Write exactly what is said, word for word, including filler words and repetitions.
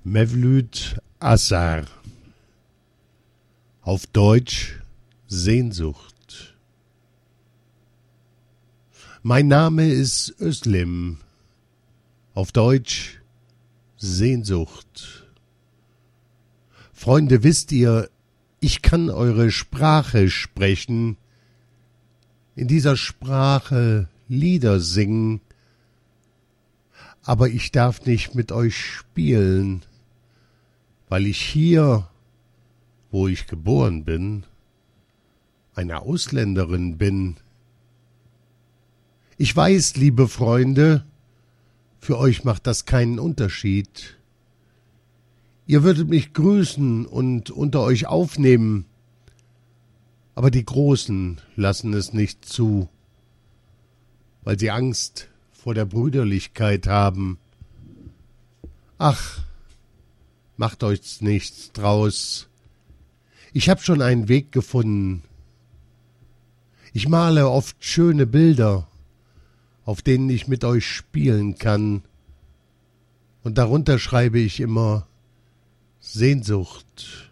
Mevlüt Asar, auf Deutsch Sehnsucht. Mein Name ist Özlem, auf Deutsch Sehnsucht. Freunde, wisst ihr, ich kann eure Sprache sprechen, in dieser Sprache Lieder singen, aber ich darf nicht mit euch spielen, weil ich hier, wo ich geboren bin, eine Ausländerin bin. Ich weiß, liebe Freunde, für euch macht das keinen Unterschied. Ihr würdet mich grüßen und unter euch aufnehmen, aber die Großen lassen es nicht zu, weil sie Angst vor der Brüderlichkeit haben. Ach, macht euch nichts draus. Ich hab schon einen Weg gefunden. Ich male oft schöne Bilder, auf denen ich mit euch spielen kann. Und darunter schreibe ich immer Sehnsucht.